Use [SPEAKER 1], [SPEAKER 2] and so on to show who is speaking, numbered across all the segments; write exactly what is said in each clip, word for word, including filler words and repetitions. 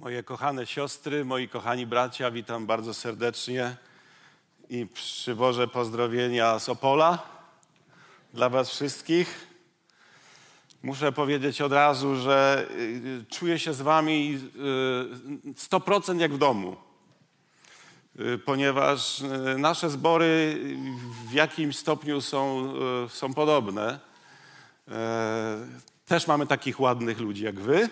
[SPEAKER 1] Moje kochane siostry, moi kochani bracia, witam bardzo serdecznie i przywożę pozdrowienia z Opola dla was wszystkich. Muszę powiedzieć od razu, że czuję się z wami sto procent jak w domu, ponieważ nasze zbory w jakimś stopniu są, są podobne. Też mamy takich ładnych ludzi jak wy.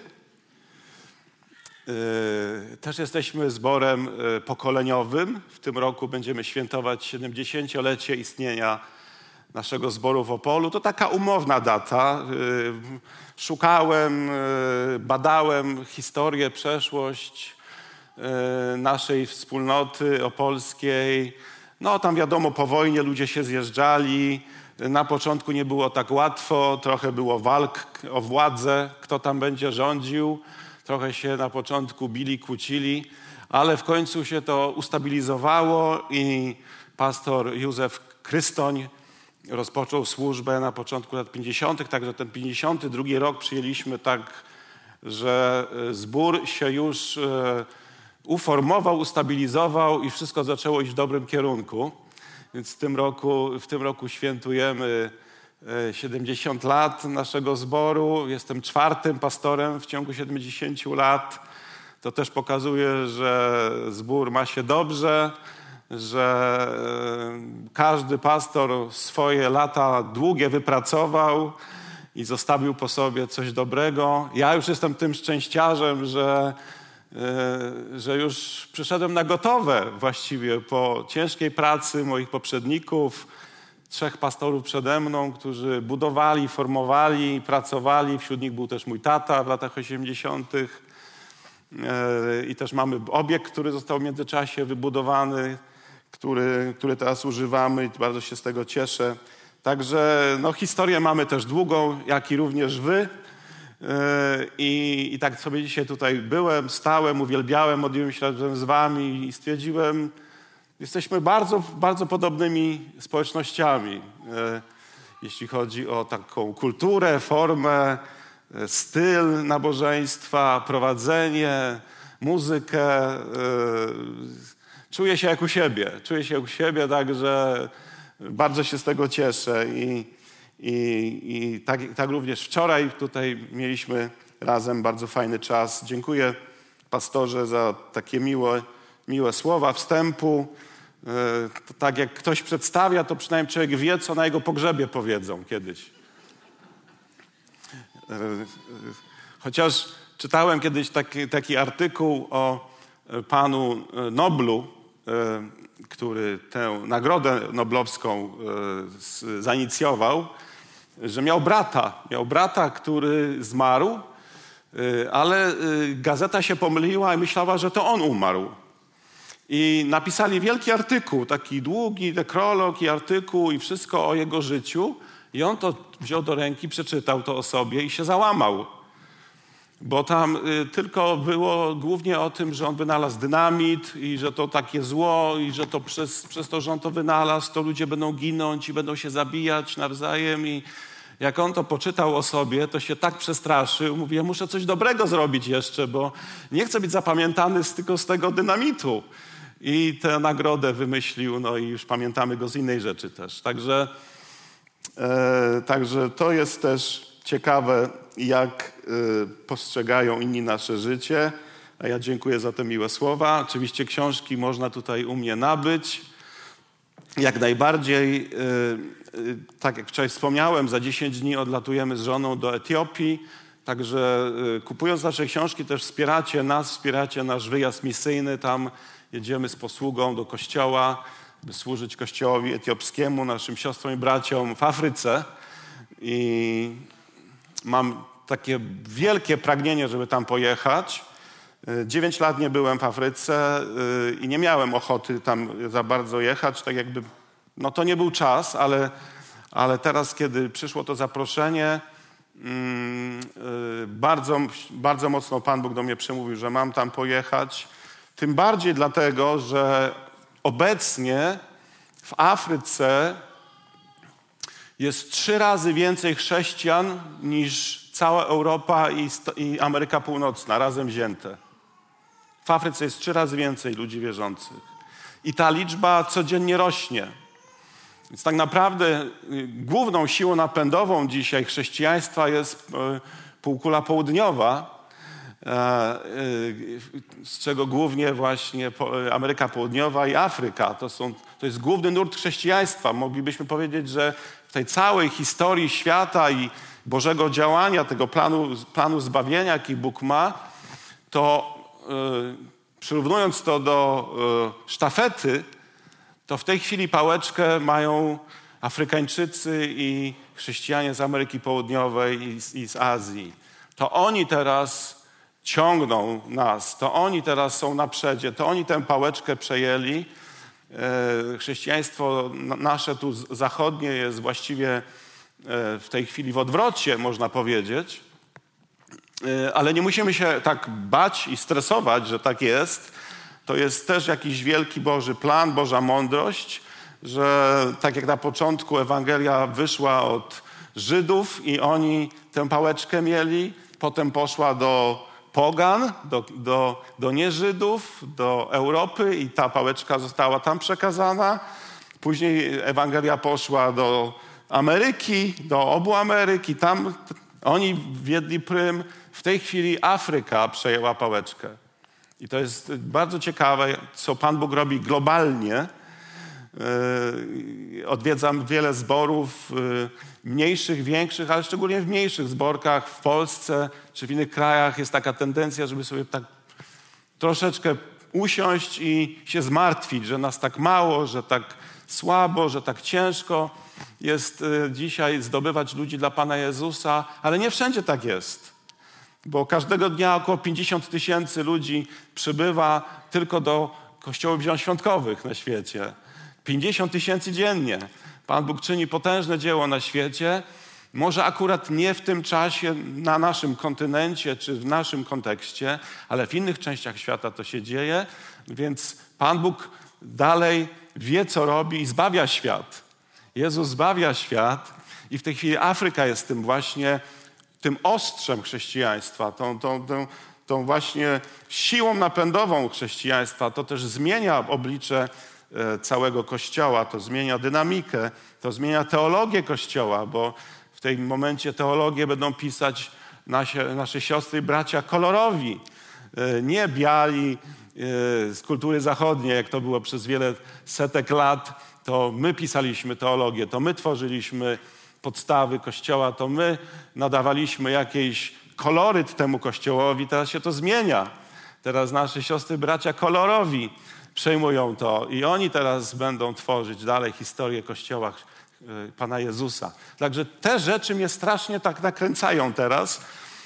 [SPEAKER 1] Też jesteśmy zborem pokoleniowym. W tym roku będziemy świętować siedemdziesięciolecie istnienia naszego zboru w Opolu. To taka umowna data. Szukałem, badałem historię, przeszłość naszej wspólnoty opolskiej. No tam wiadomo, po wojnie ludzie się zjeżdżali. Na początku nie było tak łatwo, trochę było walk o władzę, kto tam będzie rządził. Trochę się na początku bili, kłócili, ale w końcu się to ustabilizowało i pastor Józef Krystoń rozpoczął służbę na początku lat pięćdziesiątych, także ten pięćdziesiąty drugi rok przyjęliśmy tak, że zbór się już uformował, ustabilizował i wszystko zaczęło iść w dobrym kierunku. Więc w tym roku, w tym roku świętujemy siedemdziesiąt lat naszego zboru. Jestem czwartym pastorem w ciągu siedemdziesięciu lat. To też pokazuje, że zbór ma się dobrze, że każdy pastor swoje lata długie wypracował i zostawił po sobie coś dobrego. Ja już jestem tym szczęściarzem, że, że już przyszedłem na gotowe właściwie po ciężkiej pracy moich poprzedników, trzech pastorów przede mną, którzy budowali, formowali, pracowali. Wśród nich był też mój tata w latach osiemdziesiątych. I też mamy obiekt, który został w międzyczasie wybudowany, który, który teraz używamy i bardzo się z tego cieszę. Także no, historię mamy też długą, jak i również wy. I, I tak sobie dzisiaj tutaj byłem, stałem, uwielbiałem, modliłem się razem z wami i stwierdziłem, jesteśmy bardzo, bardzo podobnymi społecznościami, jeśli chodzi o taką kulturę, formę, styl nabożeństwa, prowadzenie, muzykę. Czuję się jak u siebie, czuję się jak u siebie, także bardzo się z tego cieszę. I, i, i tak, tak również wczoraj tutaj mieliśmy razem bardzo fajny czas. Dziękuję pastorze za takie miłe, miłe słowa wstępu. To tak jak ktoś przedstawia, to przynajmniej człowiek wie, co na jego pogrzebie powiedzą kiedyś. Chociaż czytałem kiedyś taki, taki artykuł o panu Noblu, który tę nagrodę noblowską zainicjował, że miał brata. Miał brata, który zmarł, ale gazeta się pomyliła i myślała, że to on umarł. I napisali wielki artykuł, taki długi nekrolog i artykuł i wszystko o jego życiu. I on to wziął do ręki, przeczytał to o sobie i się załamał. Bo tam y, tylko było głównie o tym, że on wynalazł dynamit i że to takie zło i że to przez, przez to, że on to wynalazł, to ludzie będą ginąć i będą się zabijać nawzajem. I jak on to poczytał o sobie, to się tak przestraszył. Mówi, ja muszę coś dobrego zrobić jeszcze, bo nie chcę być zapamiętany z, tylko z tego dynamitu. I tę nagrodę wymyślił, no i już pamiętamy go z innej rzeczy też. Także, e, także to jest też ciekawe, jak e, postrzegają inni nasze życie. A ja dziękuję za te miłe słowa. Oczywiście książki można tutaj u mnie nabyć. Jak najbardziej, e, e, tak jak wczoraj wspomniałem, za dziesięć dni odlatujemy z żoną do Etiopii. Także e, kupując nasze książki też wspieracie nas, wspieracie nasz wyjazd misyjny tam. Jedziemy z posługą do kościoła, by służyć kościołowi etiopskiemu, naszym siostrom i braciom w Afryce. I mam takie wielkie pragnienie, żeby tam pojechać. Dziewięć lat nie byłem w Afryce i nie miałem ochoty tam za bardzo jechać. Tak jakby, no to nie był czas, ale, ale teraz, kiedy przyszło to zaproszenie, bardzo, bardzo mocno Pan Bóg do mnie przemówił, że mam tam pojechać. Tym bardziej dlatego, że obecnie w Afryce jest trzy razy więcej chrześcijan niż cała Europa i, i Ameryka Północna razem wzięte. W Afryce jest trzy razy więcej ludzi wierzących. I ta liczba codziennie rośnie. Więc tak naprawdę główną siłą napędową dzisiaj chrześcijaństwa jest półkula południowa, z czego głównie właśnie Ameryka Południowa i Afryka. To, są, to jest główny nurt chrześcijaństwa. Moglibyśmy powiedzieć, że w tej całej historii świata i Bożego działania, tego planu, planu zbawienia, jaki Bóg ma, to yy, przyrównując to do yy, sztafety, to w tej chwili pałeczkę mają Afrykańczycy i chrześcijanie z Ameryki Południowej i z, i z Azji. To oni teraz ciągną nas, to oni teraz są na przedzie, to oni tę pałeczkę przejęli. E, chrześcijaństwo nasze tu zachodnie jest właściwie e, w tej chwili w odwrocie, można powiedzieć. E, ale nie musimy się tak bać i stresować, że tak jest. To jest też jakiś wielki Boży plan, Boża mądrość, że tak jak na początku Ewangelia wyszła od Żydów i oni tę pałeczkę mieli, potem poszła do pogan, do, do, do nieżydów, do Europy i ta pałeczka została tam przekazana. Później Ewangelia poszła do Ameryki, do obu Ameryk i tam oni wiedli prym. W tej chwili Afryka przejęła pałeczkę. I to jest bardzo ciekawe, co Pan Bóg robi globalnie. Yy, odwiedzam wiele zborów, yy, mniejszych, większych, ale szczególnie w mniejszych zborkach w Polsce czy w innych krajach jest taka tendencja, żeby sobie tak troszeczkę usiąść i się zmartwić, że nas tak mało, że tak słabo, że tak ciężko jest yy, dzisiaj zdobywać ludzi dla Pana Jezusa, ale nie wszędzie tak jest. Bo każdego dnia około pięćdziesiąt tysięcy ludzi przybywa tylko do kościołów zielonoświątkowych na świecie. pięćdziesiąt tysięcy dziennie. Pan Bóg czyni potężne dzieło na świecie. Może akurat nie w tym czasie na naszym kontynencie czy w naszym kontekście, ale w innych częściach świata to się dzieje. Więc Pan Bóg dalej wie, co robi i zbawia świat. Jezus zbawia świat i w tej chwili Afryka jest tym właśnie tym ostrzem chrześcijaństwa, tą, tą, tą, tą właśnie siłą napędową chrześcijaństwa. To też zmienia oblicze e, całego Kościoła, to zmienia dynamikę, to zmienia teologię Kościoła, bo w tym momencie teologię będą pisać nasze, nasze siostry i bracia kolorowi, e, nie biali e, z kultury zachodniej, jak to było przez wiele setek lat. To my pisaliśmy teologię, to my tworzyliśmy podstawy Kościoła, to my nadawaliśmy jakiś koloryt temu Kościołowi. Teraz się to zmienia. Teraz nasze siostry, bracia kolorowi przejmują to i oni teraz będą tworzyć dalej historię Kościoła Pana Jezusa. Także te rzeczy mnie strasznie tak nakręcają teraz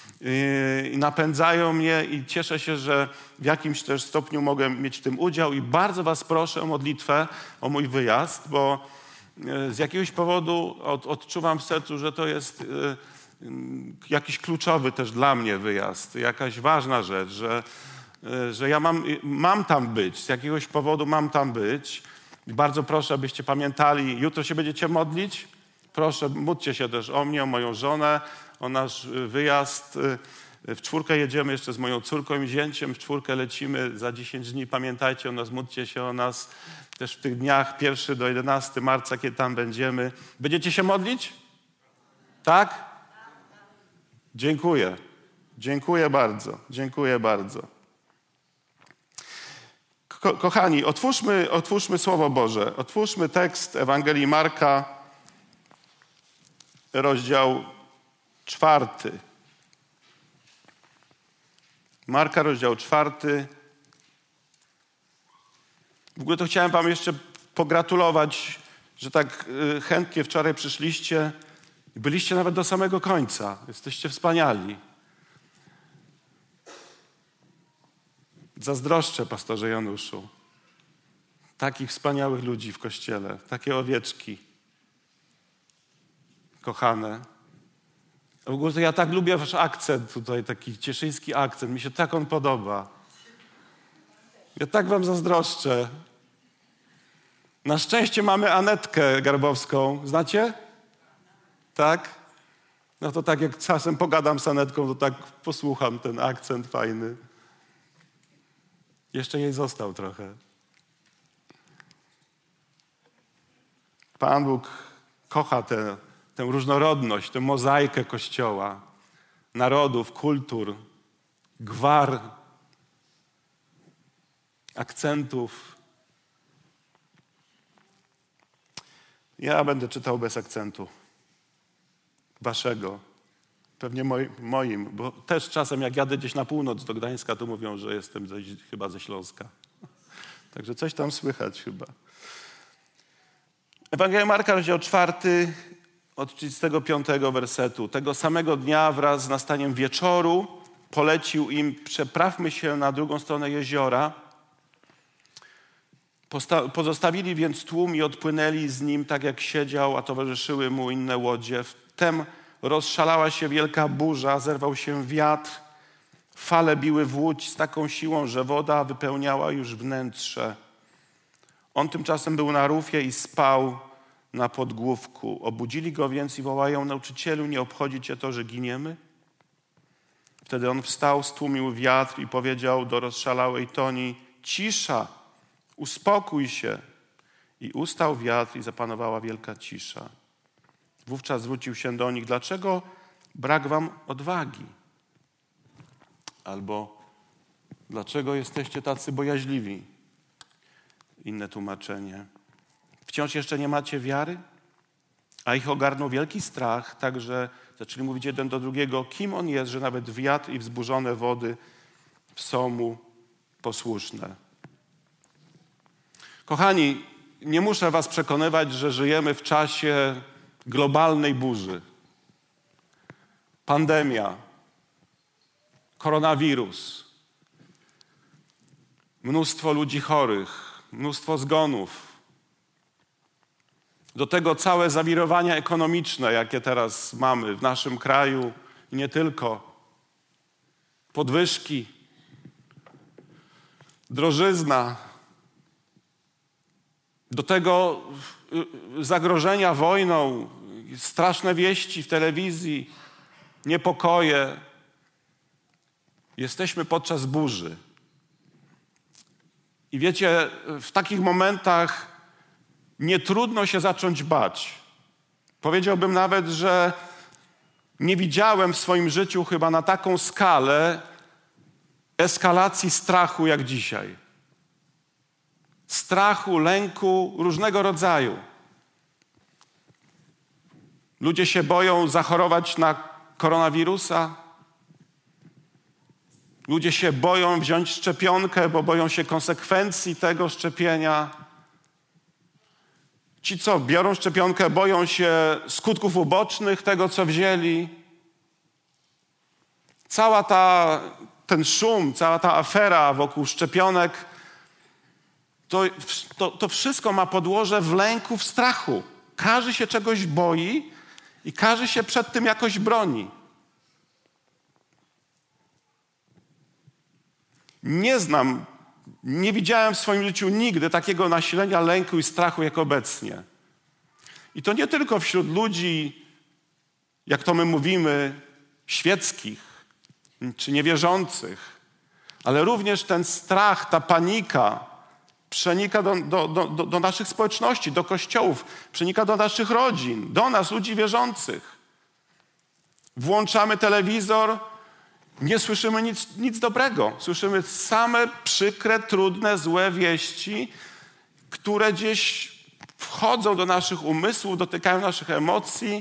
[SPEAKER 1] i napędzają mnie i cieszę się, że w jakimś też stopniu mogę mieć w tym udział i bardzo was proszę o modlitwę, o mój wyjazd, bo z jakiegoś powodu od, odczuwam w sercu, że to jest y, y, jakiś kluczowy też dla mnie wyjazd, jakaś ważna rzecz, że, y, że ja mam, mam tam być, z jakiegoś powodu mam tam być. I bardzo proszę, abyście pamiętali, jutro się będziecie modlić. Proszę, módlcie się też o mnie, o moją żonę, o nasz wyjazd. W czwórkę jedziemy jeszcze z moją córką i zięciem, w czwórkę lecimy za dziesięć dni. Pamiętajcie o nas, módlcie się o nas. Też w tych dniach pierwszego do jedenastego marca, kiedy tam będziemy. Będziecie się modlić? Tak? Dziękuję. Dziękuję bardzo. Dziękuję bardzo. Ko- kochani, otwórzmy, otwórzmy Słowo Boże. Otwórzmy tekst Ewangelii Marka, rozdział czwarty. Marka, rozdział czwarty. W ogóle to chciałem wam jeszcze pogratulować, że tak chętnie wczoraj przyszliście i byliście nawet do samego końca. Jesteście wspaniali. Zazdroszczę, pastorze Januszu. Takich wspaniałych ludzi w Kościele, takie owieczki kochane. W ogóle to ja tak lubię wasz akcent tutaj, taki cieszyński akcent. Mi się tak on podoba. Ja tak wam zazdroszczę. Na szczęście mamy Anetkę Garbowską. Znacie? Tak? No to tak jak czasem pogadam z Anetką, to tak posłucham ten akcent fajny. Jeszcze jej został trochę. Pan Bóg kocha tę, tę różnorodność, tę mozaikę Kościoła, narodów, kultur, gwar, akcentów. Ja będę czytał bez akcentu. Waszego. Pewnie moi, moim, bo też czasem jak jadę gdzieś na północ do Gdańska, to mówią, że jestem ze, chyba ze Śląska. Także coś tam słychać chyba. Ewangelia Marka, rozdział czwarty, od trzydziestego piątego wersetu. Tego samego dnia wraz z nastaniem wieczoru polecił im: przeprawmy się na drugą stronę jeziora. Posta- pozostawili więc tłum i odpłynęli z nim, tak jak siedział, a towarzyszyły mu inne łodzie. Wtem rozszalała się wielka burza, zerwał się wiatr, fale biły w łódź z taką siłą, że woda wypełniała już wnętrze. On tymczasem był na rufie i spał na podgłówku. Obudzili go więc i wołają: nauczycielu, nie obchodzi cię to, że giniemy? Wtedy on wstał, stłumił wiatr i powiedział do rozszalałej toni: cisza, uspokój się. I ustał wiatr i zapanowała wielka cisza. Wówczas zwrócił się do nich: dlaczego brak wam odwagi? Albo dlaczego jesteście tacy bojaźliwi? Inne tłumaczenie. Wciąż jeszcze nie macie wiary? A ich ogarnął wielki strach, tak że zaczęli mówić jeden do drugiego: kim on jest, że nawet wiatr i wzburzone wody są mu posłuszne. Kochani, nie muszę was przekonywać, że żyjemy w czasie globalnej burzy. Pandemia, koronawirus, mnóstwo ludzi chorych, mnóstwo zgonów. Do tego całe zawirowania ekonomiczne, jakie teraz mamy w naszym kraju i nie tylko. Podwyżki, drożyzna. Do tego zagrożenia wojną, straszne wieści w telewizji, niepokoje. Jesteśmy podczas burzy. I wiecie, w takich momentach nie trudno się zacząć bać. Powiedziałbym nawet, że nie widziałem w swoim życiu chyba na taką skalę eskalacji strachu jak dzisiaj. Strachu, lęku różnego rodzaju. Ludzie się boją zachorować na koronawirusa. Ludzie się boją wziąć szczepionkę, bo boją się konsekwencji tego szczepienia. Ci, co biorą szczepionkę, boją się skutków ubocznych tego, co wzięli. Cała ta, ten szum, cała ta afera wokół szczepionek, to, to, to wszystko ma podłoże w lęku, w strachu. Każdy się czegoś boi i każdy się przed tym jakoś broni. Nie znam, nie widziałem w swoim życiu nigdy takiego nasilenia lęku i strachu jak obecnie. I to nie tylko wśród ludzi, jak to my mówimy, świeckich czy niewierzących, ale również ten strach, ta panika przenika do, do, do, do naszych społeczności, do kościołów, przenika do naszych rodzin, do nas, ludzi wierzących. Włączamy telewizor, nie słyszymy nic, nic dobrego. Słyszymy same przykre, trudne, złe wieści, które gdzieś wchodzą do naszych umysłów, dotykają naszych emocji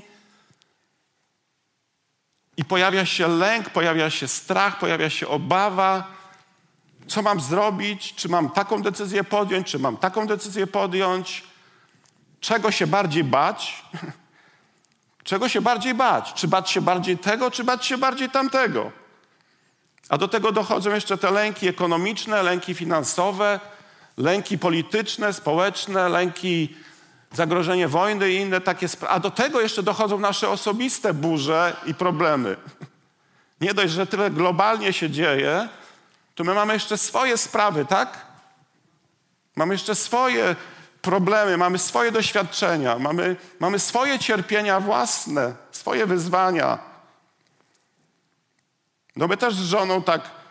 [SPEAKER 1] i pojawia się lęk, pojawia się strach, pojawia się obawa. Co mam zrobić? Czy mam taką decyzję podjąć? Czy mam taką decyzję podjąć? Czego się bardziej bać? Czego się bardziej bać? Czy bać się bardziej tego, czy bać się bardziej tamtego? A do tego dochodzą jeszcze te lęki ekonomiczne, lęki finansowe, lęki polityczne, społeczne, lęki zagrożenie wojny i inne takie sprawy. A do tego jeszcze dochodzą nasze osobiste burze i problemy. Nie dość, że tyle globalnie się dzieje, to my mamy jeszcze swoje sprawy, tak? Mamy jeszcze swoje problemy, mamy swoje doświadczenia, mamy, mamy swoje cierpienia własne, swoje wyzwania. No my też z żoną tak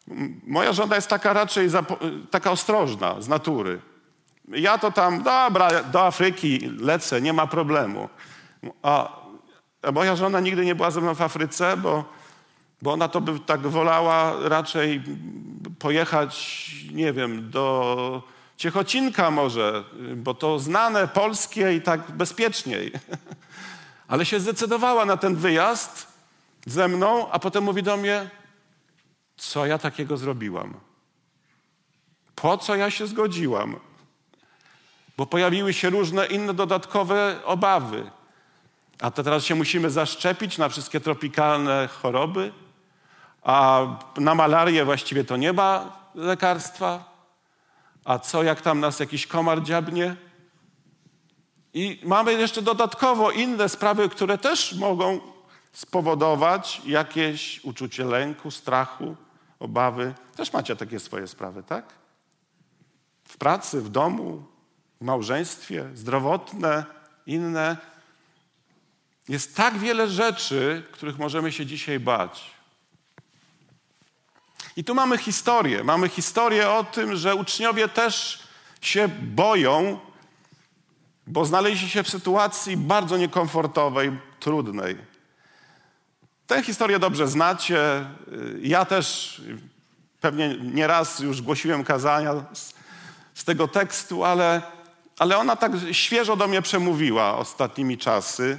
[SPEAKER 1] Moja żona jest taka raczej zapo- taka ostrożna z natury. Ja to tam, dobra, do Afryki lecę, nie ma problemu. A, a moja żona nigdy nie była ze mną w Afryce, bo, bo ona to by tak wolała raczej pojechać, nie wiem, do Ciechocinka może, bo to znane, polskie i tak bezpieczniej. Ale się zdecydowała na ten wyjazd ze mną, a potem mówi do mnie, co ja takiego zrobiłam? Po co ja się zgodziłam? Bo pojawiły się różne inne dodatkowe obawy. A to teraz się musimy zaszczepić na wszystkie tropikalne choroby, a na malarię właściwie to nie ma lekarstwa. A co jak tam nas jakiś komar dziabnie? I mamy jeszcze dodatkowo inne sprawy, które też mogą spowodować jakieś uczucie lęku, strachu, obawy. Też macie takie swoje sprawy, tak? W pracy, w domu, w małżeństwie, zdrowotne, inne. Jest tak wiele rzeczy, których możemy się dzisiaj bać. I tu mamy historię. Mamy historię o tym, że uczniowie też się boją, bo znaleźli się w sytuacji bardzo niekomfortowej, trudnej. Tę historię dobrze znacie. Ja też pewnie nieraz już głosiłem kazania z, z tego tekstu, ale, ale ona tak świeżo do mnie przemówiła ostatnimi czasy.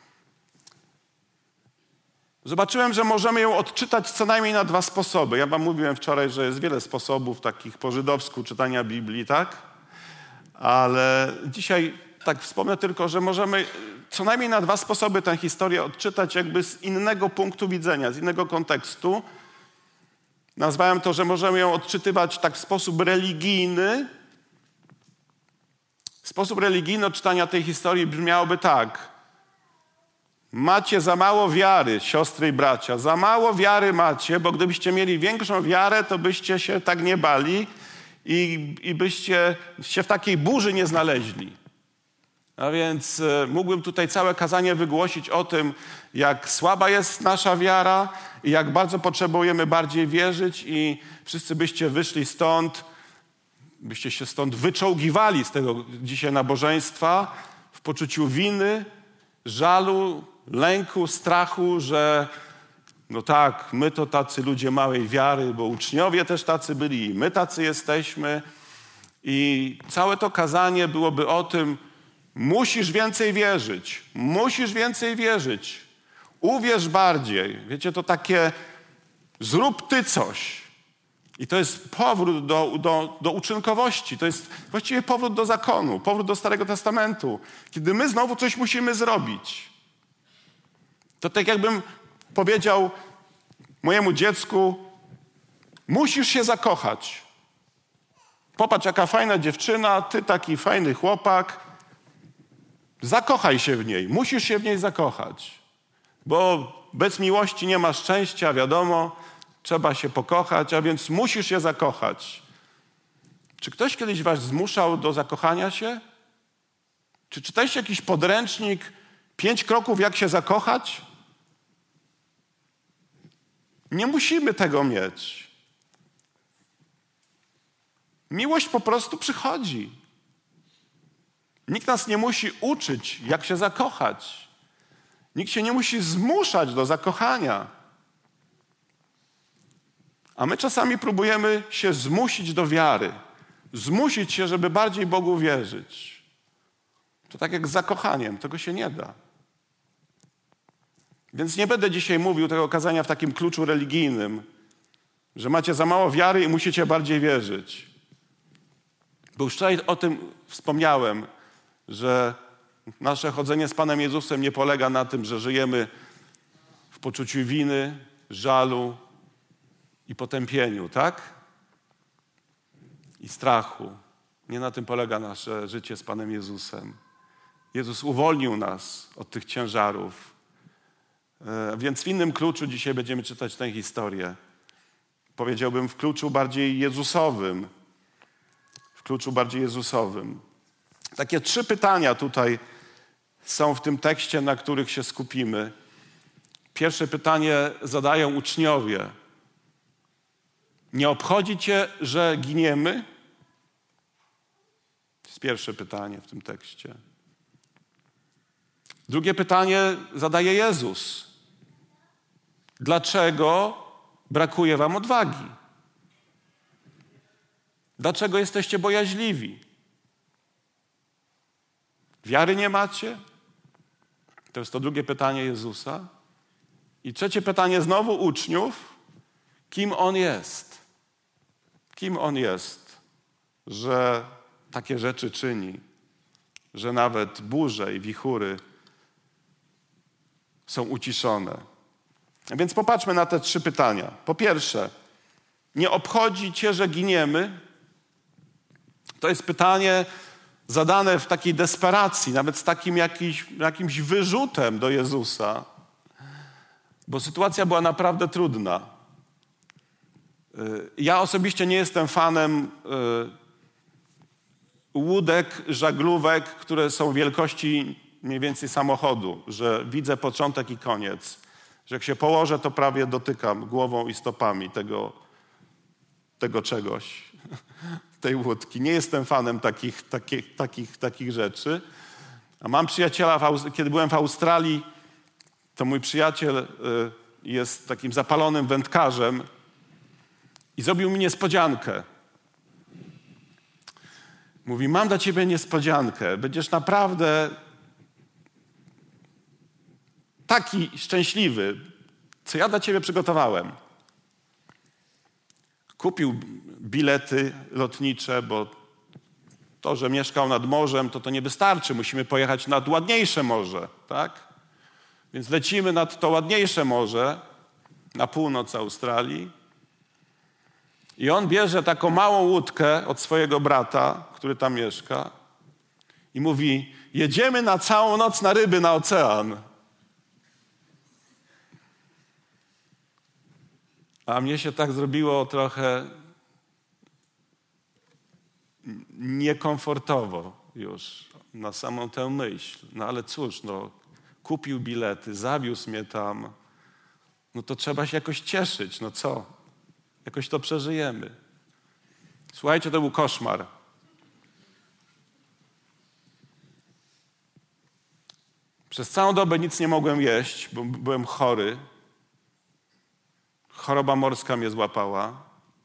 [SPEAKER 1] Zobaczyłem, że możemy ją odczytać co najmniej na dwa sposoby. Ja wam mówiłem wczoraj, że jest wiele sposobów takich po żydowsku czytania Biblii, tak? Ale dzisiaj tak wspomnę tylko, że możemy co najmniej na dwa sposoby tę historię odczytać jakby z innego punktu widzenia, z innego kontekstu. Nazwałem to, że możemy ją odczytywać tak w sposób religijny. Sposób religijny odczytania tej historii brzmiałoby tak. Macie za mało wiary, siostry i bracia. Za mało wiary macie, bo gdybyście mieli większą wiarę, to byście się tak nie bali i, i byście się w takiej burzy nie znaleźli. A więc e, mógłbym tutaj całe kazanie wygłosić o tym, jak słaba jest nasza wiara i jak bardzo potrzebujemy bardziej wierzyć i wszyscy byście wyszli stąd, byście się stąd wyczołgiwali z tego dzisiaj nabożeństwa w poczuciu winy, żalu, lęku, strachu, że no tak, my to tacy ludzie małej wiary, bo uczniowie też tacy byli i my tacy jesteśmy. I całe to kazanie byłoby o tym, musisz więcej wierzyć, musisz więcej wierzyć, uwierz bardziej. Wiecie, to takie zrób ty coś. I to jest powrót do, do, do uczynkowości, to jest właściwie powrót do zakonu, powrót do Starego Testamentu, kiedy my znowu coś musimy zrobić. To tak jakbym powiedział mojemu dziecku, musisz się zakochać. Popatrz, jaka fajna dziewczyna, ty taki fajny chłopak, zakochaj się w niej, musisz się w niej zakochać, bo bez miłości nie ma szczęścia, wiadomo, trzeba się pokochać, a więc musisz się zakochać. Czy ktoś kiedyś was zmuszał do zakochania się? Czy czytaliście jakiś podręcznik, pięć kroków, jak się zakochać? Nie musimy tego mieć. Miłość po prostu przychodzi. Nikt nas nie musi uczyć, jak się zakochać. Nikt się nie musi zmuszać do zakochania. A my czasami próbujemy się zmusić do wiary. Zmusić się, żeby bardziej Bogu wierzyć. To tak jak z zakochaniem, tego się nie da. Więc nie będę dzisiaj mówił tego kazania w takim kluczu religijnym, że macie za mało wiary i musicie bardziej wierzyć. Bo już wczoraj o tym wspomniałem, że nasze chodzenie z Panem Jezusem nie polega na tym, że żyjemy w poczuciu winy, żalu i potępieniu, tak? I strachu. Nie na tym polega nasze życie z Panem Jezusem. Jezus uwolnił nas od tych ciężarów. E, więc w innym kluczu dzisiaj będziemy czytać tę historię. Powiedziałbym w kluczu bardziej Jezusowym. W kluczu bardziej Jezusowym. Takie trzy pytania tutaj są w tym tekście, na których się skupimy. Pierwsze pytanie zadają uczniowie. Nie obchodzi cię, że giniemy? To jest pierwsze pytanie w tym tekście. Drugie pytanie zadaje Jezus. Dlaczego brakuje wam odwagi? Dlaczego jesteście bojaźliwi? Wiary nie macie? To jest to drugie pytanie Jezusa. I trzecie pytanie znowu uczniów. Kim On jest? Kim On jest, że takie rzeczy czyni, że nawet burze i wichury są uciszone? A więc popatrzmy na te trzy pytania. Po pierwsze, nie obchodzi cię, że giniemy? To jest pytanie zadane w takiej desperacji, nawet z takim jakiś, jakimś wyrzutem do Jezusa, bo sytuacja była naprawdę trudna. Ja osobiście nie jestem fanem łódek, żaglówek, które są wielkości mniej więcej samochodu, że widzę początek i koniec, że jak się położę, to prawie dotykam głową i stopami tego, tego czegoś, tej łódki. Nie jestem fanem takich, takich, takich, takich rzeczy. A mam przyjaciela, w Aust- kiedy byłem w Australii, to mój przyjaciel jest takim zapalonym wędkarzem i zrobił mi niespodziankę. Mówi, mam dla ciebie niespodziankę. Będziesz naprawdę taki szczęśliwy, co ja dla ciebie przygotowałem. Kupił bilety lotnicze, bo to, że mieszkał nad morzem, to to nie wystarczy. Musimy pojechać nad ładniejsze morze, tak? Więc lecimy nad to ładniejsze morze, na północ Australii. I on bierze taką małą łódkę od swojego brata, który tam mieszka i mówi, jedziemy na całą noc na ryby na ocean. A mnie się tak zrobiło trochę niekomfortowo już na samą tę myśl. No ale cóż, no, kupił bilety, zawiózł mnie tam. No to trzeba się jakoś cieszyć. No co? Jakoś to przeżyjemy. Słuchajcie, to był koszmar. Przez całą dobę nic nie mogłem jeść, bo byłem chory. Choroba morska mnie złapała.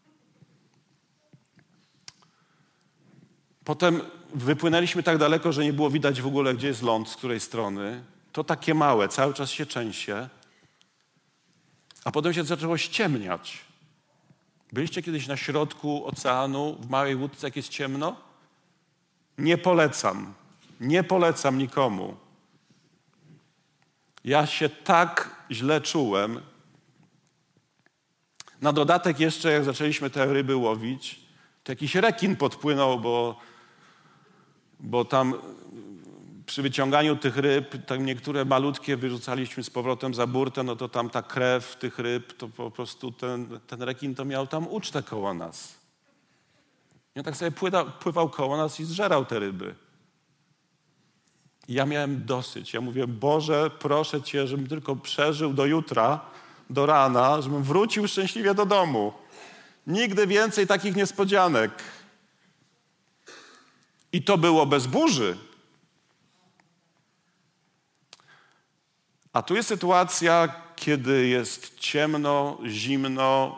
[SPEAKER 1] Potem wypłynęliśmy tak daleko, że nie było widać w ogóle, gdzie jest ląd, z której strony. To takie małe, cały czas się trzęsie. A potem się zaczęło ściemniać. Byliście kiedyś na środku oceanu, w małej łódce, jak jest ciemno? Nie polecam. Nie polecam nikomu. Ja się tak źle czułem. Na dodatek jeszcze, jak zaczęliśmy te ryby łowić, to jakiś rekin podpłynął, bo, bo tam przy wyciąganiu tych ryb, tam niektóre malutkie wyrzucaliśmy z powrotem za burtę, no to tam ta krew tych ryb, to po prostu ten, ten rekin to miał tam ucztę koło nas. I on tak sobie pływał, pływał koło nas i zżerał te ryby. I ja miałem dosyć. Ja mówię, Boże, proszę Cię, żebym tylko przeżył do jutra, do rana, żebym wrócił szczęśliwie do domu. Nigdy więcej takich niespodzianek. I to było bez burzy. A tu jest sytuacja, kiedy jest ciemno, zimno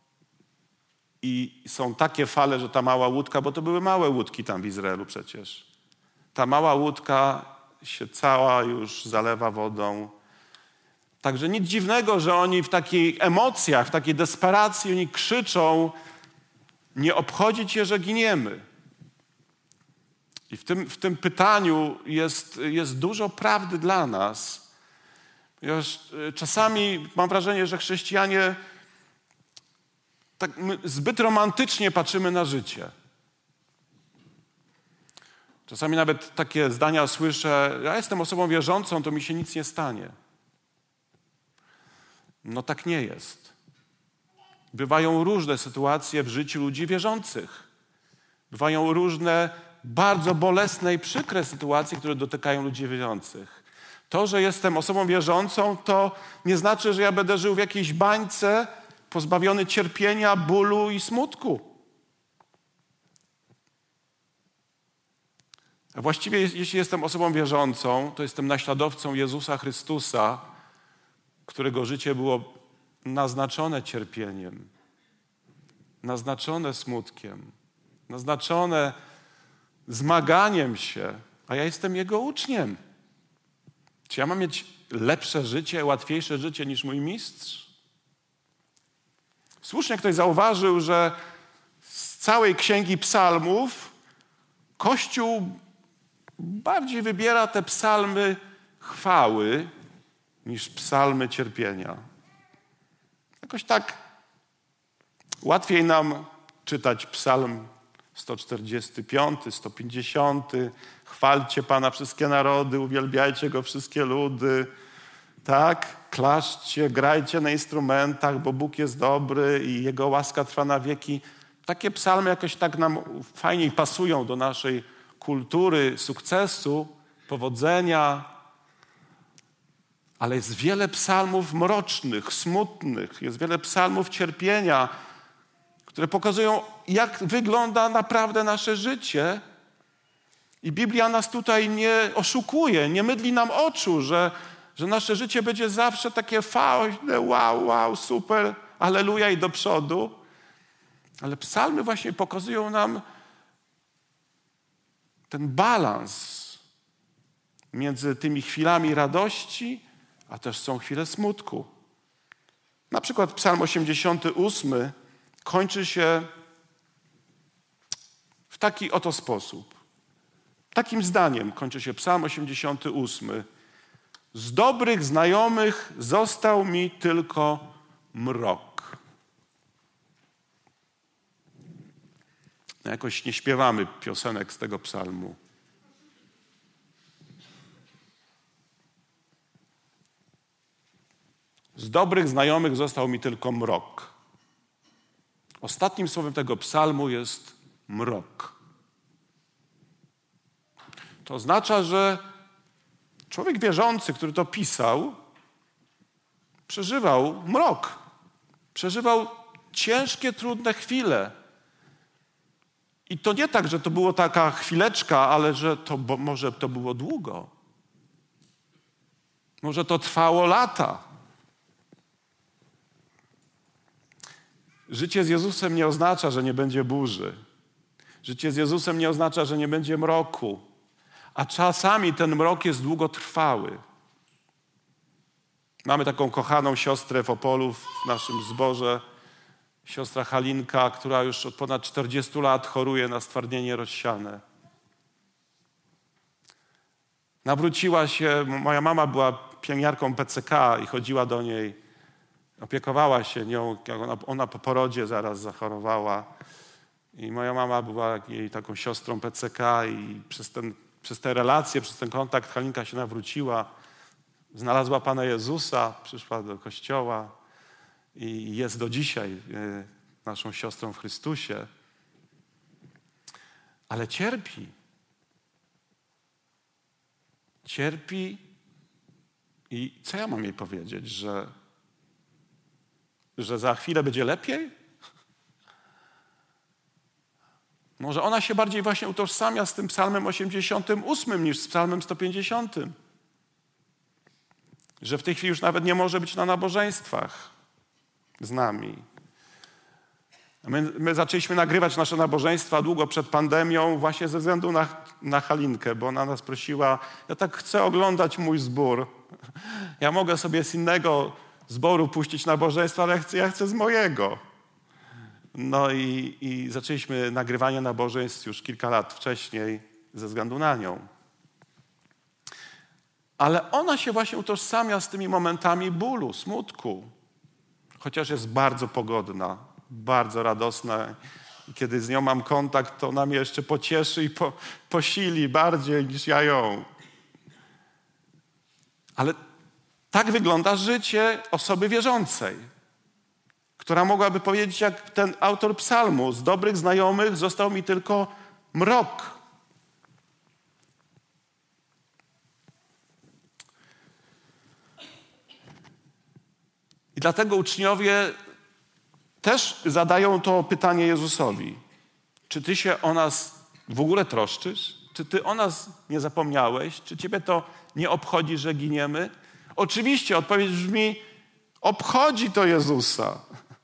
[SPEAKER 1] i są takie fale, że ta mała łódka, bo to były małe łódki tam w Izraelu przecież. Ta mała łódka się cała już zalewa wodą. Także nic dziwnego, że oni w takich emocjach, w takiej desperacji, oni krzyczą, nie obchodzi cię, że giniemy. I w tym, w tym pytaniu jest, jest dużo prawdy dla nas. Już czasami mam wrażenie, że chrześcijanie tak zbyt romantycznie patrzymy na życie. Czasami nawet takie zdania słyszę, ja jestem osobą wierzącą, to mi się nic nie stanie. No tak nie jest. Bywają różne sytuacje w życiu ludzi wierzących. Bywają różne bardzo bolesne i przykre sytuacje, które dotykają ludzi wierzących. To, że jestem osobą wierzącą, to nie znaczy, że ja będę żył w jakiejś bańce pozbawiony cierpienia, bólu i smutku. A właściwie, jeśli jestem osobą wierzącą, to jestem naśladowcą Jezusa Chrystusa, którego życie było naznaczone cierpieniem, naznaczone smutkiem, naznaczone zmaganiem się, a ja jestem Jego uczniem. Czy ja mam mieć lepsze życie, łatwiejsze życie niż mój mistrz? Słusznie ktoś zauważył, że z całej księgi psalmów Kościół bardziej wybiera te psalmy chwały niż psalmy cierpienia. Jakoś tak łatwiej nam czytać psalm sto czterdziesty piąty, sto pięćdziesiąty. Chwalcie Pana wszystkie narody, uwielbiajcie Go wszystkie ludy. Tak, klaszczcie, grajcie na instrumentach, bo Bóg jest dobry i Jego łaska trwa na wieki. Takie psalmy jakoś tak nam fajniej pasują do naszej kultury, sukcesu, powodzenia. Ale jest wiele psalmów mrocznych, smutnych, jest wiele psalmów cierpienia, które pokazują, jak wygląda naprawdę nasze życie. I Biblia nas tutaj nie oszukuje, nie mydli nam oczu, że, że nasze życie będzie zawsze takie fajne, wow, wow, super, alleluja i do przodu. Ale psalmy właśnie pokazują nam ten balans między tymi chwilami radości, a też są chwile smutku. Na przykład psalm osiemdziesiąty ósmy kończy się w taki oto sposób. Takim zdaniem kończy się psalm osiemdziesiąty ósmy. Z dobrych znajomych został mi tylko mrok. No jakoś nie śpiewamy piosenek z tego psalmu. Z dobrych znajomych został mi tylko mrok. Ostatnim słowem tego psalmu jest mrok. To oznacza, że człowiek wierzący, który to pisał, przeżywał mrok. Przeżywał ciężkie, trudne chwile. I to nie tak, że to była taka chwileczka, ale że to bo może to było długo. Może to trwało lata. Życie z Jezusem nie oznacza, że nie będzie burzy. Życie z Jezusem nie oznacza, że nie będzie mroku. A czasami ten mrok jest długotrwały. Mamy taką kochaną siostrę w Opolu, w naszym zborze, siostra Halinka, która już od ponad czterdziestu lat choruje na stwardnienie rozsiane. Nawróciła się, moja mama była pielęgniarką P C K i chodziła do niej, opiekowała się nią, ona, ona po porodzie zaraz zachorowała. I moja mama była jej taką siostrą P C K i przez, ten, przez te relacje, przez ten kontakt Halinka się nawróciła. Znalazła Pana Jezusa, przyszła do kościoła i jest do dzisiaj naszą siostrą w Chrystusie. Ale cierpi. Cierpi i co ja mam jej powiedzieć, że, że za chwilę będzie lepiej? Może ona się bardziej właśnie utożsamia z tym psalmem osiemdziesiątym ósmym niż z psalmem sto pięćdziesiątym. Że w tej chwili już nawet nie może być na nabożeństwach z nami. My, my zaczęliśmy nagrywać nasze nabożeństwa długo przed pandemią właśnie ze względu na, na Halinkę, bo ona nas prosiła, ja tak chcę oglądać mój zbór. Ja mogę sobie z innego zboru puścić nabożeństwo, ale ja chcę, ja chcę z mojego. No i, i zaczęliśmy nagrywanie nabożeństw już kilka lat wcześniej ze względu na nią. Ale ona się właśnie utożsamia z tymi momentami bólu, smutku. Chociaż jest bardzo pogodna, bardzo radosna. I kiedy z nią mam kontakt, to ona mnie jeszcze pocieszy i po, posili bardziej niż ja ją. Ale tak wygląda życie osoby wierzącej, która mogłaby powiedzieć jak ten autor psalmu, z dobrych znajomych został mi tylko mrok. I dlatego uczniowie też zadają to pytanie Jezusowi. Czy ty się o nas w ogóle troszczysz? Czy ty o nas nie zapomniałeś? Czy ciebie to nie obchodzi, że giniemy? Oczywiście odpowiedź brzmi, obchodzi to Jezusa.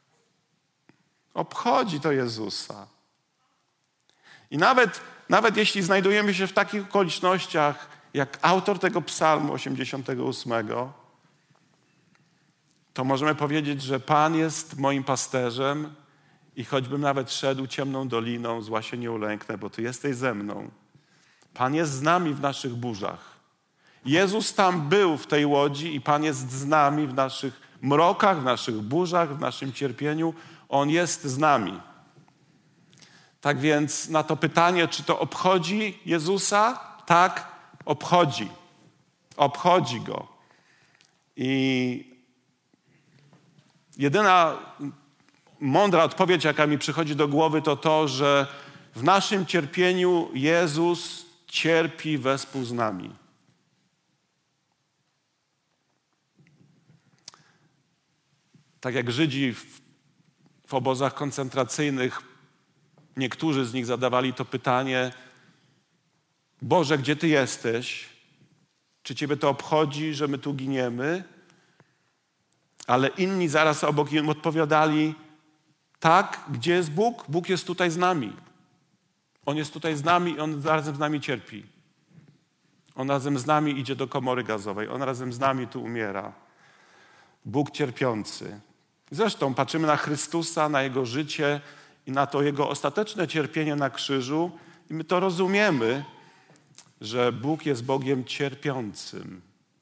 [SPEAKER 1] Obchodzi to Jezusa. I nawet, nawet jeśli znajdujemy się w takich okolicznościach, jak autor tego psalmu osiemdziesiątego ósmego, to możemy powiedzieć, że Pan jest moim pasterzem i choćbym nawet szedł ciemną doliną, zła się nie ulęknę, bo Ty jesteś ze mną. Pan jest z nami w naszych burzach. Jezus tam był w tej łodzi i Pan jest z nami w naszych mrokach, w naszych burzach, w naszym cierpieniu. On jest z nami. Tak więc na to pytanie, czy to obchodzi Jezusa? Tak, obchodzi. Obchodzi Go. I jedyna mądra odpowiedź, jaka mi przychodzi do głowy, to to, że w naszym cierpieniu Jezus cierpi wespół z nami. Tak jak Żydzi w, w obozach koncentracyjnych, niektórzy z nich zadawali to pytanie: Boże, gdzie Ty jesteś? Czy Ciebie to obchodzi, że my tu giniemy? Ale inni zaraz obok im odpowiadali: tak, gdzie jest Bóg? Bóg jest tutaj z nami. On jest tutaj z nami i On razem z nami cierpi. On razem z nami idzie do komory gazowej. On razem z nami tu umiera. Bóg cierpiący. Zresztą patrzymy na Chrystusa, na Jego życie i na to Jego ostateczne cierpienie na krzyżu i my to rozumiemy, że Bóg jest Bogiem cierpiącym.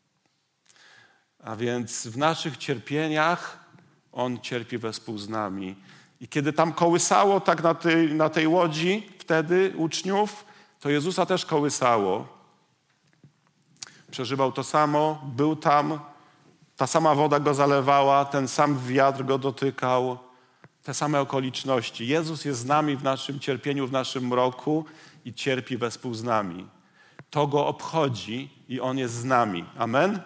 [SPEAKER 1] A więc w naszych cierpieniach On cierpi wespół z nami. I kiedy tam kołysało tak na tej, na tej łodzi wtedy uczniów, to Jezusa też kołysało. Przeżywał to samo, był tam, ta sama woda Go zalewała, ten sam wiatr Go dotykał, te same okoliczności. Jezus jest z nami w naszym cierpieniu, w naszym mroku i cierpi wespół z nami. To Go obchodzi i On jest z nami. Amen?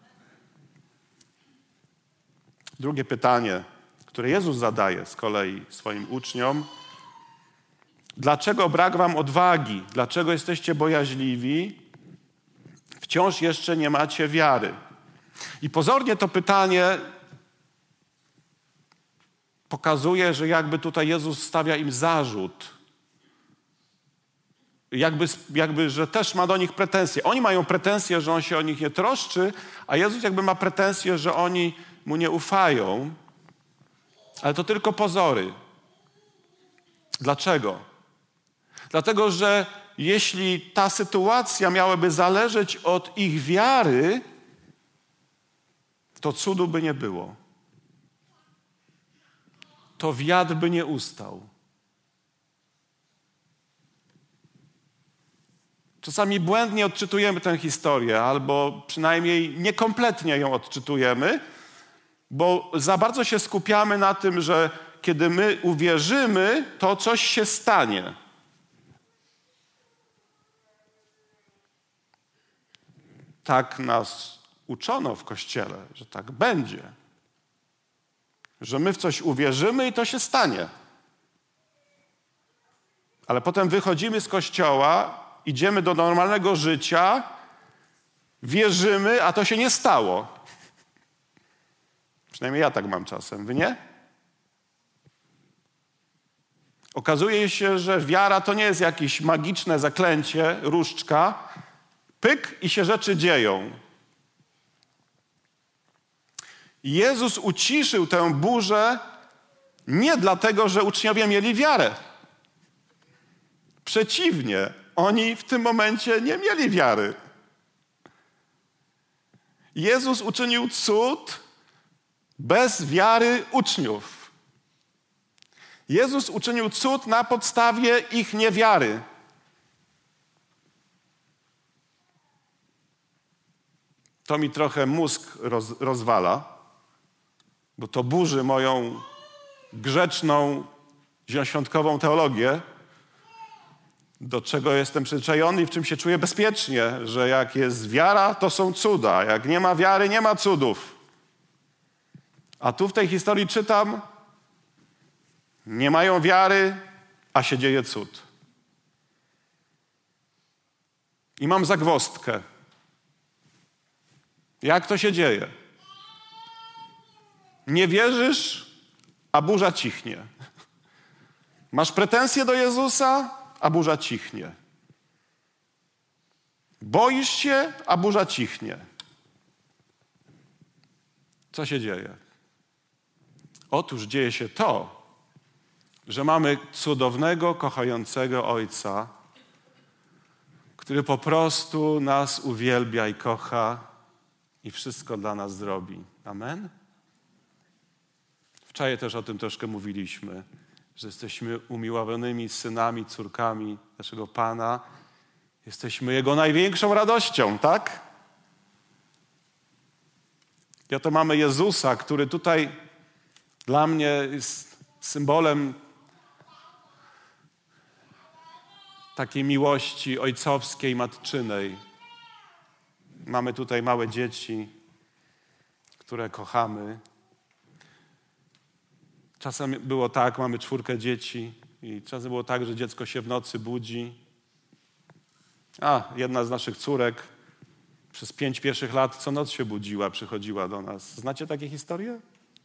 [SPEAKER 1] Drugie pytanie, które Jezus zadaje z kolei swoim uczniom. Dlaczego brak wam odwagi? Dlaczego jesteście bojaźliwi? Wciąż jeszcze nie macie wiary. I pozornie to pytanie pokazuje, że jakby tutaj Jezus stawia im zarzut. Jakby, jakby, że też ma do nich pretensje. Oni mają pretensje, że On się o nich nie troszczy, a Jezus jakby ma pretensje, że oni Mu nie ufają. Ale to tylko pozory. Dlaczego? Dlatego, że jeśli ta sytuacja miałaby zależeć od ich wiary, to cudu by nie było. To wiatr by nie ustał. Czasami błędnie odczytujemy tę historię, albo przynajmniej niekompletnie ją odczytujemy, bo za bardzo się skupiamy na tym, że kiedy my uwierzymy, to coś się stanie. Tak nas uczono w Kościele, że tak będzie. Że my w coś uwierzymy i to się stanie. Ale potem wychodzimy z Kościoła, idziemy do normalnego życia, wierzymy, a to się nie stało. Przynajmniej ja tak mam czasem. Wy nie? Okazuje się, że wiara to nie jest jakieś magiczne zaklęcie, różdżka, pyk i się rzeczy dzieją. Jezus uciszył tę burzę nie dlatego, że uczniowie mieli wiarę. Przeciwnie, oni w tym momencie nie mieli wiary. Jezus uczynił cud bez wiary uczniów. Jezus uczynił cud na podstawie ich niewiary. To mi trochę mózg roz, rozwala, bo to burzy moją grzeczną, zielonoświątkową teologię, do czego jestem przyzwyczajony i w czym się czuję bezpiecznie, że jak jest wiara, to są cuda. Jak nie ma wiary, nie ma cudów. A tu w tej historii czytam, Nie mają wiary, a się dzieje cud. I mam zagwozdkę. Jak to się dzieje? Nie wierzysz, a burza cichnie. Masz pretensje do Jezusa, a burza cichnie. Boisz się, a burza cichnie. Co się dzieje? Otóż dzieje się to, że mamy cudownego, kochającego Ojca, który po prostu nas uwielbia i kocha i wszystko dla nas zrobi. Amen? Wczoraj też o tym troszkę mówiliśmy, że jesteśmy umiłowanymi synami, córkami naszego Pana. Jesteśmy Jego największą radością, tak? I oto mamy Jezusa, który tutaj dla mnie jest symbolem takiej miłości ojcowskiej, matczynej. Mamy tutaj małe dzieci, które kochamy. Czasem było tak, mamy czwórkę dzieci i czasem było tak, że dziecko się w nocy budzi. A, jedna z naszych córek przez pięć pierwszych lat co noc się budziła, przychodziła do nas. Znacie takie historie?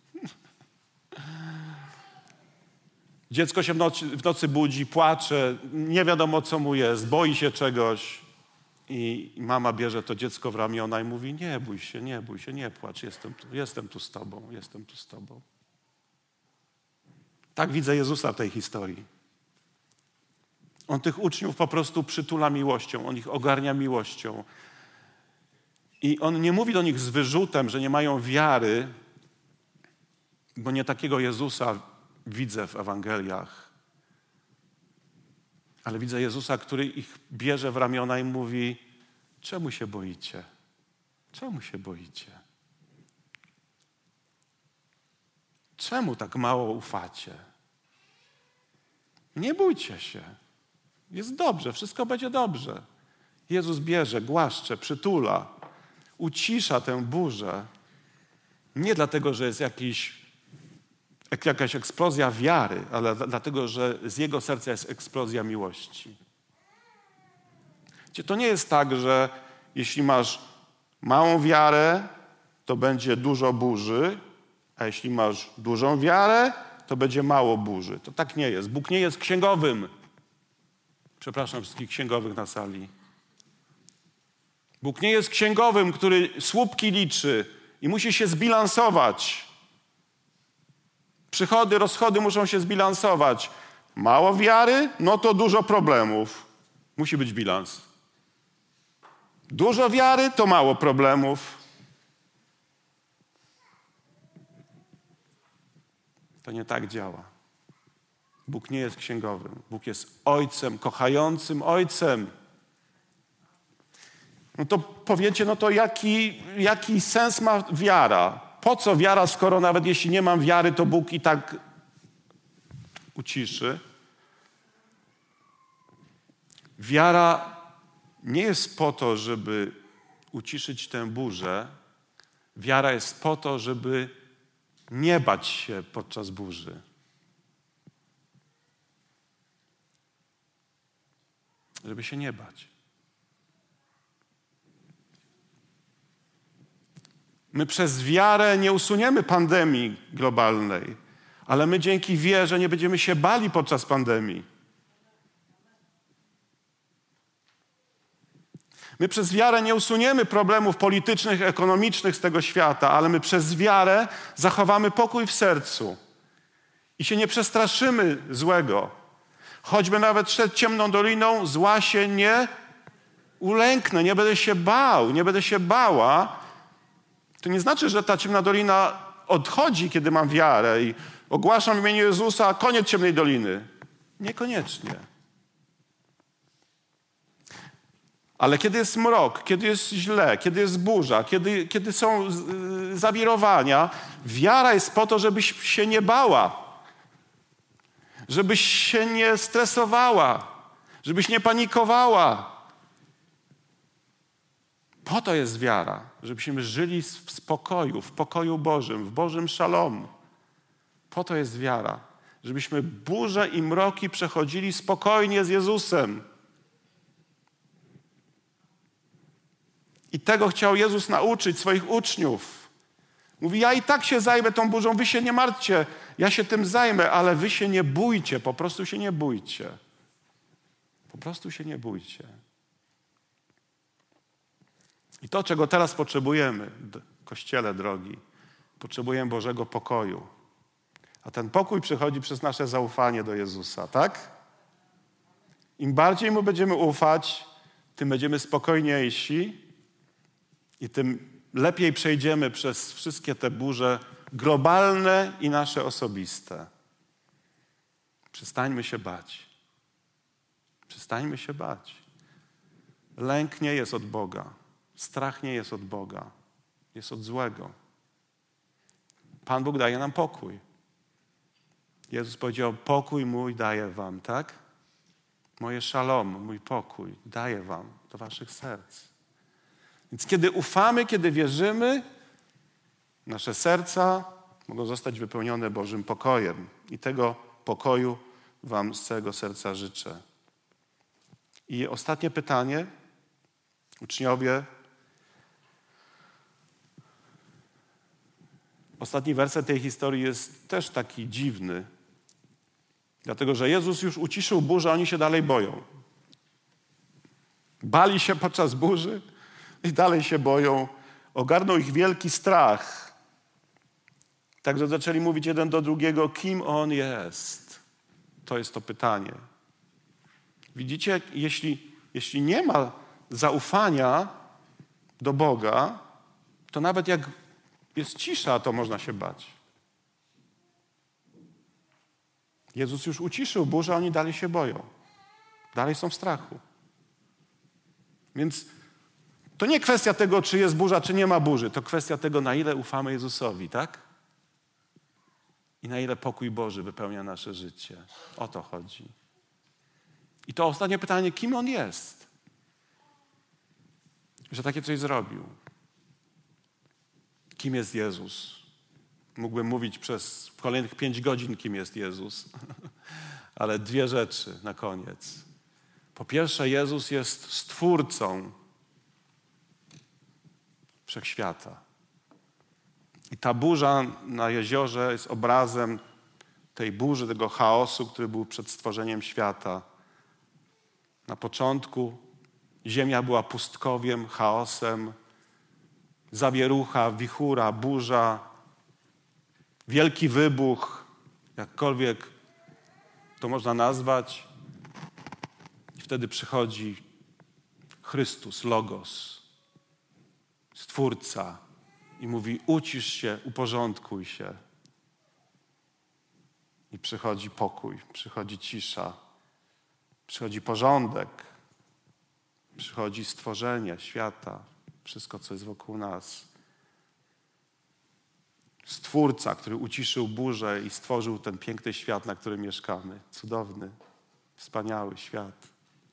[SPEAKER 1] Dziecko się w nocy, w nocy budzi, płacze, nie wiadomo co mu jest, boi się czegoś i mama bierze to dziecko w ramiona i mówi: nie bój się, nie bój się, nie płacz, jestem tu, jestem tu z tobą, jestem tu z tobą. Tak widzę Jezusa w tej historii. On tych uczniów po prostu przytula miłością, on ich ogarnia miłością. I on nie mówi do nich z wyrzutem, że nie mają wiary, bo nie takiego Jezusa widzę w Ewangeliach. Ale widzę Jezusa, który ich bierze w ramiona i mówi: czemu się boicie? Czemu się boicie? Czemu tak mało ufacie? Nie bójcie się. Jest dobrze, wszystko będzie dobrze. Jezus bierze, głaszcze, przytula, ucisza tę burzę. Nie dlatego, że jest jakiś, jakaś eksplozja wiary, ale dlatego, że z Jego serca jest eksplozja miłości. To nie jest tak, że jeśli masz małą wiarę, to będzie dużo burzy, a jeśli masz dużą wiarę, to będzie mało burzy. To tak nie jest. Bóg nie jest księgowym. Przepraszam wszystkich księgowych na sali. Bóg nie jest księgowym, który słupki liczy i musi się zbilansować. Przychody, rozchody muszą się zbilansować. Mało wiary, no to dużo problemów. Musi być bilans. Dużo wiary, to mało problemów. To nie tak działa. Bóg nie jest księgowym. Bóg jest Ojcem, kochającym Ojcem. No to powiecie, no to jaki, jaki sens ma wiara? Po co wiara, skoro nawet jeśli nie mam wiary, to Bóg i tak uciszy? Wiara nie jest po to, żeby uciszyć tę burzę. Wiara jest po to, żeby nie bać się podczas burzy. Żeby się nie bać. My przez wiarę nie usuniemy pandemii globalnej, ale my dzięki wierze nie będziemy się bali podczas pandemii. My przez wiarę nie usuniemy problemów politycznych, ekonomicznych z tego świata, ale my przez wiarę zachowamy pokój w sercu i się nie przestraszymy złego. Choćby nawet przed ciemną doliną, zła się nie ulęknę, nie będę się bał, nie będę się bała. To nie znaczy, że ta ciemna dolina odchodzi, kiedy mam wiarę i ogłaszam w imieniu Jezusa koniec ciemnej doliny. Niekoniecznie. Ale kiedy jest mrok, kiedy jest źle, kiedy jest burza, kiedy, kiedy są zawirowania, wiara jest po to, żebyś się nie bała. Żebyś się nie stresowała. Żebyś nie panikowała. Po to jest wiara, żebyśmy żyli w spokoju, w pokoju Bożym, w Bożym szalom. Po to jest wiara. żebyśmy burze i mroki przechodzili spokojnie z Jezusem. I tego chciał Jezus nauczyć swoich uczniów. Mówi, ja i tak się zajmę tą burzą, wy się nie martwcie, ja się tym zajmę, ale wy się nie bójcie, po prostu się nie bójcie. Po prostu się nie bójcie. I to, czego teraz potrzebujemy, Kościele drogi, potrzebujemy Bożego pokoju. A ten pokój przychodzi przez nasze zaufanie do Jezusa, tak? Im bardziej Mu będziemy ufać, tym będziemy spokojniejsi i tym lepiej przejdziemy przez wszystkie te burze globalne i nasze osobiste. Przestańmy się bać. Przestańmy się bać. Lęk nie jest od Boga. Strach nie jest od Boga. Jest od złego. Pan Bóg daje nam pokój. Jezus powiedział, pokój mój daję wam, tak? Moje szalom, mój pokój daję wam do waszych serc. Więc kiedy ufamy, kiedy wierzymy, nasze serca mogą zostać wypełnione Bożym pokojem. I tego pokoju wam z całego serca życzę. I ostatnie pytanie. Uczniowie. Ostatni werset tej historii jest też taki dziwny. Dlatego, że Jezus już uciszył burzę, oni się dalej boją. Bali się podczas burzy i dalej się boją. Ogarnął ich wielki strach. Także zaczęli mówić jeden do drugiego, kim On jest. To jest to pytanie. Widzicie, jeśli, jeśli nie ma zaufania do Boga, to nawet jak jest cisza, to można się bać. Jezus już uciszył burzę, a oni dalej się boją. Dalej są w strachu. Więc to nie kwestia tego, czy jest burza, czy nie ma burzy. To kwestia tego, na ile ufamy Jezusowi, tak? I na ile pokój Boży wypełnia nasze życie. O to chodzi. I to ostatnie pytanie, kim On jest? Że takie coś zrobił. Kim jest Jezus? Mógłbym mówić przez kolejnych pięć godzin, kim jest Jezus. Ale dwie rzeczy na koniec. Po pierwsze, Jezus jest Stwórcą wszechświata. I ta burza na jeziorze jest obrazem tej burzy, tego chaosu, który był przed stworzeniem świata. Na początku ziemia była pustkowiem, chaosem, zawierucha, wichura, burza, wielki wybuch, jakkolwiek to można nazwać. I wtedy przychodzi Chrystus, Logos, Stwórca i mówi, ucisz się, uporządkuj się. I przychodzi pokój, przychodzi cisza, przychodzi porządek, przychodzi stworzenie świata, wszystko, co jest wokół nas. Stwórca, który uciszył burzę i stworzył ten piękny świat, na którym mieszkamy. Cudowny, wspaniały świat.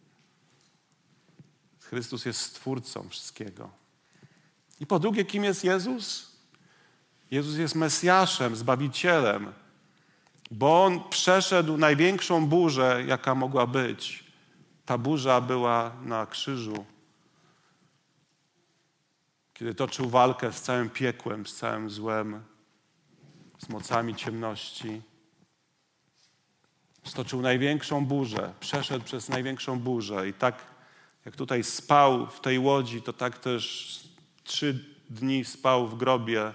[SPEAKER 1] Chrystus jest Stwórcą wszystkiego. I po drugie, kim jest Jezus? Jezus jest Mesjaszem, Zbawicielem, bo On przeszedł największą burzę, jaka mogła być. Ta burza była na krzyżu, kiedy toczył walkę z całym piekłem, z całym złem, z mocami ciemności. Stoczył największą burzę, przeszedł przez największą burzę i tak jak tutaj spał w tej łodzi, to tak też trzy dni spał w grobie.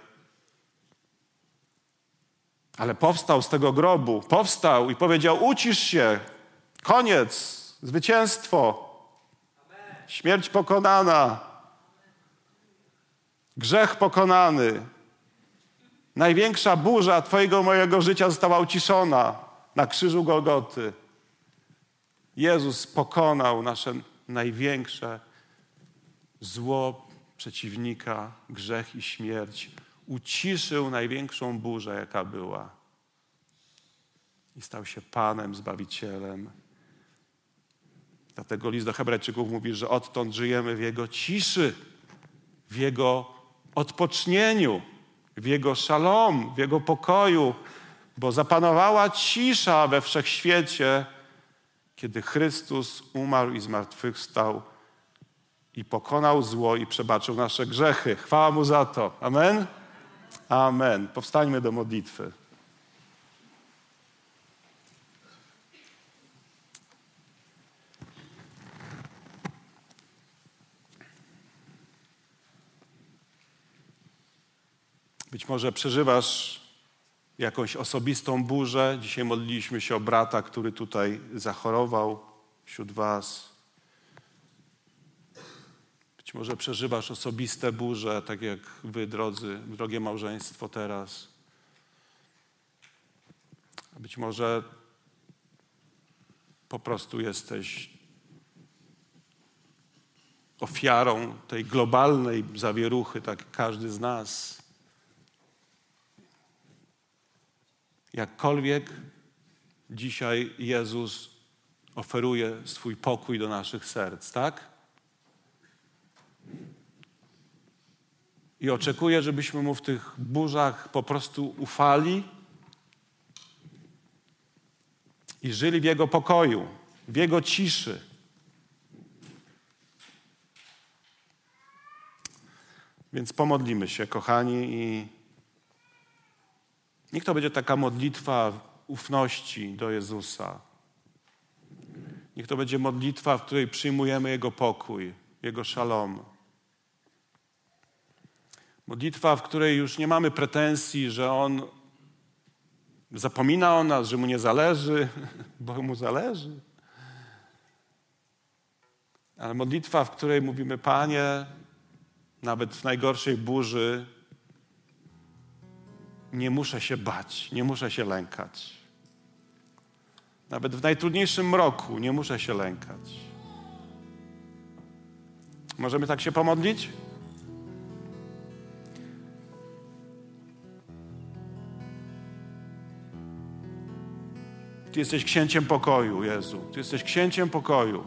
[SPEAKER 1] Ale powstał z tego grobu, powstał i powiedział, ucisz się, koniec, zwycięstwo, śmierć pokonana, grzech pokonany. Największa burza twojego, mojego życia została uciszona na krzyżu Golgoty. Jezus pokonał nasze największe zło przeciwnika, grzech i śmierć. Uciszył największą burzę, jaka była. I stał się Panem, Zbawicielem. Dlatego list do Hebrajczyków mówi, że odtąd żyjemy w Jego ciszy, w Jego odpocznieniu, w Jego szalom, w Jego pokoju, bo zapanowała cisza we wszechświecie, kiedy Chrystus umarł i zmartwychwstał i pokonał zło i przebaczył nasze grzechy. Chwała Mu za to. Amen? Amen. Powstańmy do modlitwy. Być może przeżywasz jakąś osobistą burzę. Dzisiaj modliliśmy się o brata, który tutaj zachorował wśród was. Być może przeżywasz osobiste burze, tak jak wy, drodzy, drogie małżeństwo teraz. A być może po prostu jesteś ofiarą tej globalnej zawieruchy, tak każdy z nas. Jakkolwiek dzisiaj Jezus oferuje swój pokój do naszych serc, tak? I oczekuje, żebyśmy Mu w tych burzach po prostu ufali i żyli w Jego pokoju, w Jego ciszy. Więc pomodlimy się, kochani, i niech to będzie taka modlitwa ufności do Jezusa. Niech to będzie modlitwa, w której przyjmujemy Jego pokój, Jego szalom. Modlitwa, w której już nie mamy pretensji, że On zapomina o nas, że Mu nie zależy, bo Mu zależy. Ale modlitwa, w której mówimy: Panie, nawet w najgorszej burzy nie muszę się bać, nie muszę się lękać. Nawet w najtrudniejszym mroku nie muszę się lękać. Możemy tak się pomodlić? Ty jesteś księciem pokoju, Jezu. Ty jesteś księciem pokoju.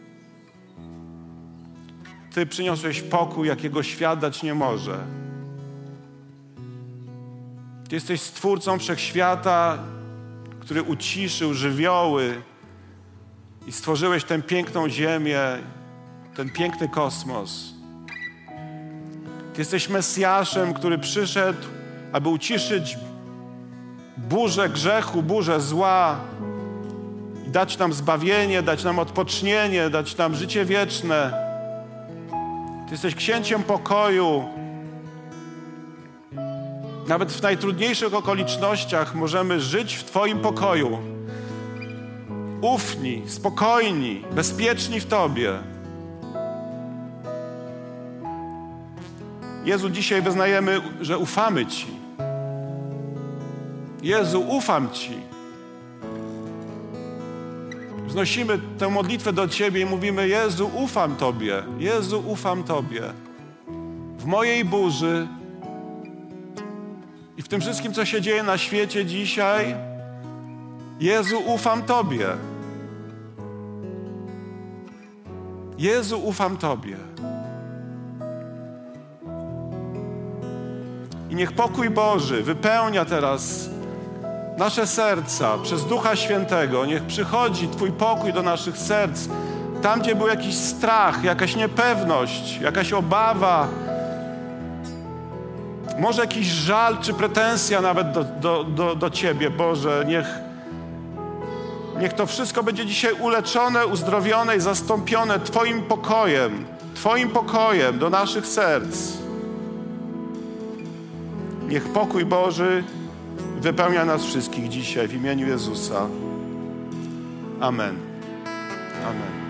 [SPEAKER 1] Ty przyniosłeś pokój, jakiego świat dać nie może. Ty jesteś Stwórcą wszechświata, który uciszył żywioły i stworzyłeś tę piękną ziemię, ten piękny kosmos. Ty jesteś Mesjaszem, który przyszedł, aby uciszyć burzę grzechu, burzę zła i dać nam zbawienie, dać nam odpocznienie, dać nam życie wieczne. Ty jesteś księciem pokoju. Nawet w najtrudniejszych okolicznościach możemy żyć w Twoim pokoju. Ufni, spokojni, bezpieczni w Tobie. Jezu, dzisiaj wyznajemy, że ufamy Ci. Jezu, ufam Ci. Wznosimy tę modlitwę do Ciebie i mówimy: Jezu, ufam Tobie. Jezu, ufam Tobie. W mojej burzy i w tym wszystkim, co się dzieje na świecie dzisiaj, Jezu, ufam Tobie. Jezu, ufam Tobie. I niech pokój Boży wypełnia teraz nasze serca przez Ducha Świętego. Niech przychodzi Twój pokój do naszych serc. Tam, gdzie był jakiś strach, jakaś niepewność, jakaś obawa, może jakiś żal czy pretensja nawet do, do, do, do Ciebie, Boże. Niech, niech to wszystko będzie dzisiaj uleczone, uzdrowione i zastąpione Twoim pokojem. Twoim pokojem do naszych serc. Niech pokój Boży wypełnia nas wszystkich dzisiaj w imieniu Jezusa. Amen. Amen.